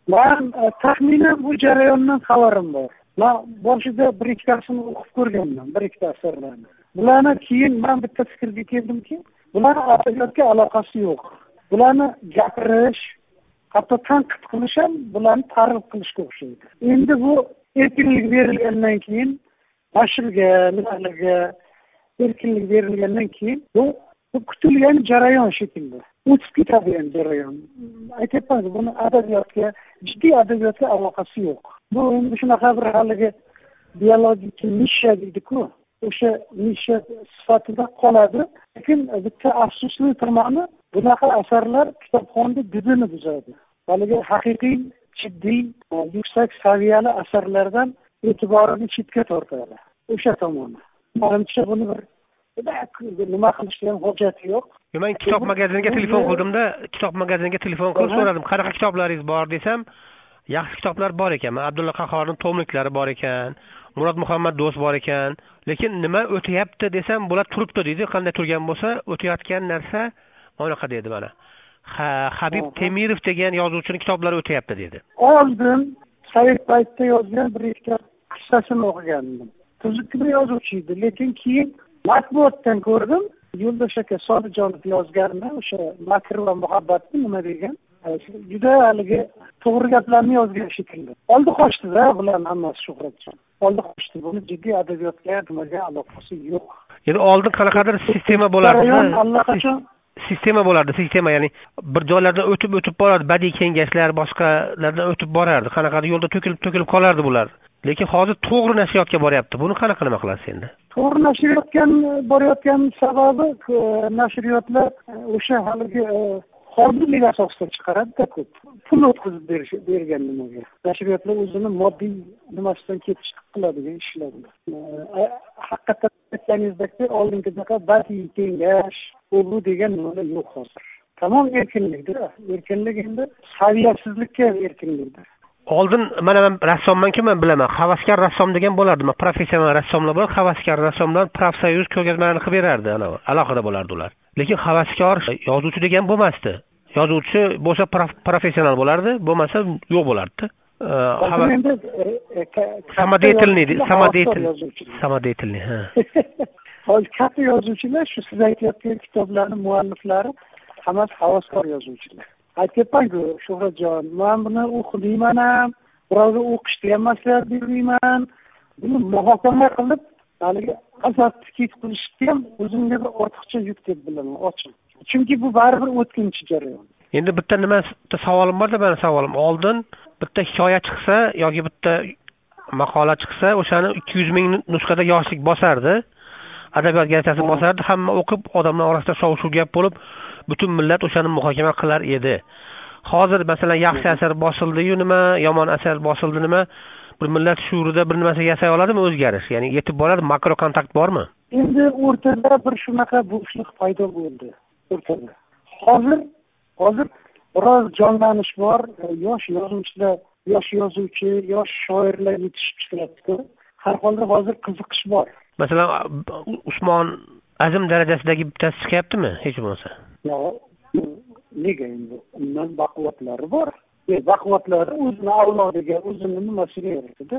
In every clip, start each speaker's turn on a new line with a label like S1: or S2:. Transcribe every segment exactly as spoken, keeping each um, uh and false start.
S1: Men taxminan bu jarayondan xabarim bor. Men boshida bir ikkitasini o'qib ko'rganman, bir ikkita asarlarni. Bularni keyin men bitta fikrga keldimki, bular adabiyotga aloqasi yo'q. Bularni gapirish, hatto tanqid qilish ham bularni ta'rif qilishga o'xshaydi. Endi bu erkinlik berilgandan keyin, nashrga, nimalarga erkinlik berilgandan keyin bu bu kutilgan jarayon shekilli. O'tib ketadigan jarayon. Aytyapman, buni adabiyotga, jiddiy adabiyotga aloqasi yo'q. Bu endi shunaqa bir haligi biologik nisha deydi-ku. O'sha nisha sifatida qoladi. Lekin bitta afsusli tomoni, bunaqa asarlar kitobxonda didini buzadi. Haligi haqiqiy, jiddiy, yuksak saviyali asarlardan e'tiborini chetga tortadi. O'sha tomoni. Menimcha buni bir nima qilishga ham hojati yo'q.
S2: Men kitob magaziniga telefon qildimda, kitob magaziniga telefon qilib so'radim, qanaqa kitoblaringiz bor desam, yaxshi kitoblar bor ekan. Abdulla Qahhorning tomliklari bor ekan, Murod Muhammad Do'st bor ekan. Lekin nima o'tyapti desam, bular turibdi deydi. Qanday turgan bo'lsa, o'tayotgan narsa anaqa dedi mana. Ha, Habib Temirov degan yozuvchining kitoblari o'tyapti dedi.
S1: Oldin Sovet paytida yozgan bir ikkita qissasini o'qigandim. Tuzuk bir yozuvchi edi, lekin keyin matbuotdan ko'rdim. Yo'ldosh aka Sodiqjonov yozganini, o'sha makr va muhabbatni nima degan, juda haligi to'g'ri gaplarni yozgan shekilli. Oldi qochdi-da bularning hammasi Shuhratjon. Oldi qochdi. Buni jiddiy adabiyotga nimaga aloqasi yo'q.
S2: Endi oldin qanaqadir sistema bo'lardi.
S1: Allaqachon
S2: sistema bo'lardi, sistema, ya'ni bir joylardan o'tib o'tib borardi, badiiy kengashlar boshqalardan o'tib borardi. Qanaqadir yo'lda to'kilib to'kilib qolardi bular. Lekin hozir to'g'ri nashriyotga boryapti. Buni qanaqa nima qilasiz endi?
S1: To'g'ri nashriyotga borayotgan sababi nashriyotlar o'sha haligi hozirlik asosida chiqaradi-da ko'p. Pul o'tkazib berish bergan nimaga. Nashriyotlar o'zini moddiy nimasidan ketish qiladigan ishlar. Haqiqatan aytganingizdek, oldingidaqa badiiy kengash, bu degan nimalar yo'q hozir. Tamom erkinlikdir. Erkinlik endi saviyasizlikka erkinlikdir.
S2: Oldin mana men rassommanku, men bilaman. Havaskor rassom degan bo'lardi. Professional rassomlar bor, havaskor rassomlar profsoyuz ko'rgazmalarini qilib berardi, ana alohida bo'lardi ular. Lekin havaskor yozuvchi degan bo'lmasdi. Yozuvchi bo'lsa professional bo'lardi, bo'lmasa yo'q bo'lardi.
S1: Endi
S2: samodetilniy, samodetilniy, samodetilniy, ha.
S1: Hozir katta yozuvchilar, shu siz aytayotgan kitoblarning mualliflari hammasi havaskor yozuvchilar. Aytyapman-ku, Shuhratjon, men buni o'qiyman ham, birovga o'qishga ham maslahat bermayman. Buni muhokama qilib, haligi asar tikib qilishga ham o'zimga bir ortiqcha yuk deb bilaman, ochiq. Chunki bu baribir o'tkinchi jarayon.
S2: Endi bitta nima savolim bor-da, meni savolim. Oldin bitta hikoya chiqsa yoki bitta maqola chiqsa, o'shani ikki yuz ming nusxada yoshlik bosardi. Adabiyot gazetasi bosardi, hamma o'qib, odamlar orasida shov-shuv gap bo'lib, butun millat o'shani muhokama qilar edi. Hozir masalan yaxshi asar bosildi-yu nima, yomon asar bosildi nima, bir millat shuurida bir narsa yasay oladimi o'zgarish? Ya'ni yetib boradi, makro kontakt bormi?
S1: Endi o'rtada bir shunaqa bo'shliq paydo bo'ldi o'rtada. Hozir hozir biroz jonlanish bor, yosh yozuvchilar, yosh yozuvchi, yosh shoirlar yetishib chiqyapti. Har holda hozir qiziqish bor.
S2: Masalan, Usmon Azim darajasidagi bittasi chiqyaptimi hech bo'lmasa?
S1: Yo'q, nega endi? Undan baquvvatlari bor. E, baquvvatlari o'zini avlodiga, o'zini nimasiga yaratadi.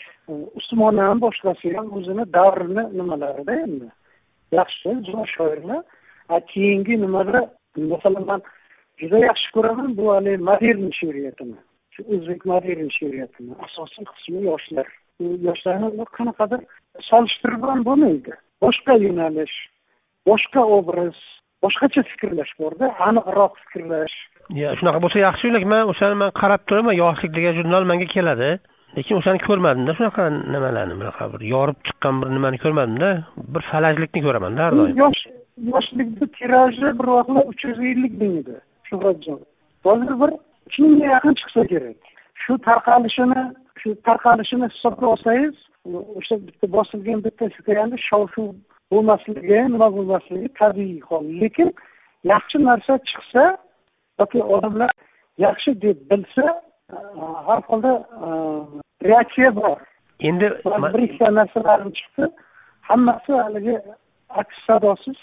S1: Usmon ham boshqasi ham o'zini davrini nimalarida endi. Yaxshi, zo'r shoirlar. A keyingi nimada, masalan, men juda yaxshi ko'raman bu hali modern she'riyatini. Shu o'zbek modern she'riyatini. Asosiy qismi yoshlar. Yoshlarni qanaqadir solishtirib ham bo'lmaydi. Boshqa yo'nalish, boshqa obraz, boshqacha fikrlash bor-da, aniqroq fikrlash.
S2: Ya, shunaqa bo'lsa yaxshi, men o'shani men qarab turaman, yoshlik degan jurnal menga keladi. Lekin o'shani ko'rmadim-da, shunaqa nimalarni, bunaqa bir yorib chiqqan bir nimani ko'rmadim-da, bir falajlikni ko'raman-da har doim.
S1: Yosh yoshlikda tiraji bir vaqtlar uch yuz ellik ming edi, Shuhratjon. Hozir bir uch mingga yaqin chiqsa kerak. Shu tarqalishini, shu tarqalishini hisobga olsangiz, o'sha bitta bosilgan bitta hikoyani shov-shuv bo'lmasligi, nima bo'lmasligi tabiiy hol. Lekin yaxshi narsa chiqsa, yoki odamlar yaxshi deb bilsa, har holda reaksiya bor.
S2: Endi
S1: bir ikkita narsalar chiqdi, hammasi haligi aks sadosiz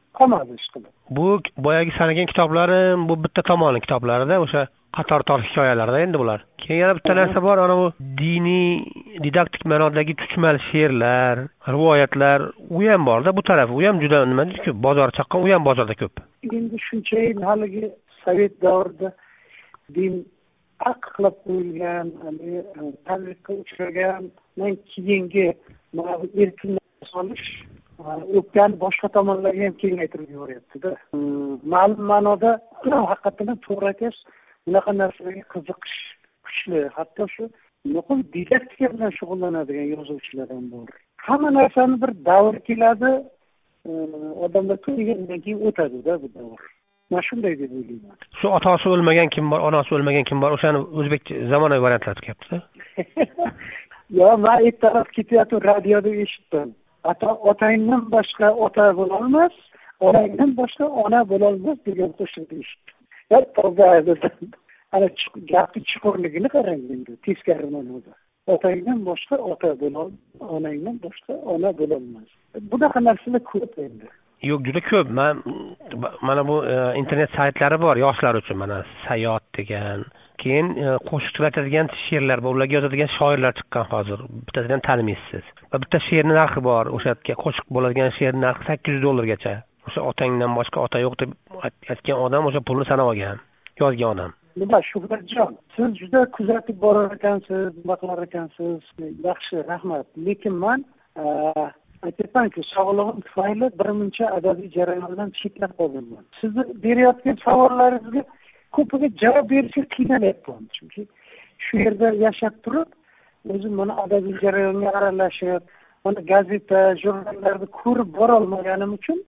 S1: qolmadi ish qilib.
S2: Bu boyagi sanagan kitoblarim, bu bitta tomoni kitoblarida, o'sha qator tor hikoyalarda endi bular. Keyin yana bitta narsa bor, ana bu diniy, didaktik ma'nodagi chuchmal she'rlar, rivoyatlar, u ham borda, bu tarafi, u ham juda nima deydi-ku, bozor chaqqan, u ham bozorda ko'p.
S1: Endi shuncha haligi sovet davrida din aqlab qo'yilgan, tanqidga uchragan, keyingi erkin solish o'pkani boshqa tomonlarga ham kengaytirib yuboryapti-da. Ma'lum ma'noda haqiqatan to'g'ri aytasiz, bunaqa narsalarga qiziqish kuchli. Hatto shu nuqul didaktika bilan shug'ullanadigan yozuvchilar ham bor. Hamma narsani bir davr keladi, odamlar ko'rgandan keyin o'tadi-da bu davr. Men shunday deb o'ylayman.
S2: Shu otasi o'lmagan kim bor, onasi o'lmagan kim bor, o'shani o'zbek zamonaviy variantlarida chiqyapti.
S1: Yo, men ertalab ketyapti, radioda eshitdim. Ota otangdan boshqa ota bo'lolmas, onangdan boshqa ona bo'lolmas degan qo'shiqni eshitdim. Ya tavba dedim. Ana gapni chuqurligini qarang endi, teskari ma'noda. Otangdan boshqa ota bo'lolmas, onangdan boshqa ona bo'lolmas. Bunaqa narsalar ko'p endi.
S2: Yo'q, juda ko'p. Men mana bu internet saytlari bor yoshlar uchun, mana Sayot degan. Keyin qo'shiq aytadigan she'rlar bor, ularga yozadigan shoirlar chiqqan hozir. Bittasidan tanimisiz. Va bitta she'rning narxi bor, o'sha qo'shiq bo'ladigan she'rning narxi sakkiz yuz dollargacha. O'sha otangdan boshqa ota yo'q deb aytgan odam o'sha pulni sanab olgan, yozgan odam.
S1: Nima Shuhratjon, siz juda kuzatib borar ekansiz, baqilar ekansiz. Yaxshi, rahmat. Lekin men aytayapman-ku, sog'lig'im tufayli birmuncha adabiy jarayondan chetlab qolganman. Sizni berayotgan savollaringizga ko'piga javob berishga qiynalyapman. Chunki shu yerda yashab turib, o'zim mana adabiy jarayonga aralashib, mana gazeta, jurnallarni ko'rib bora olmaganim uchun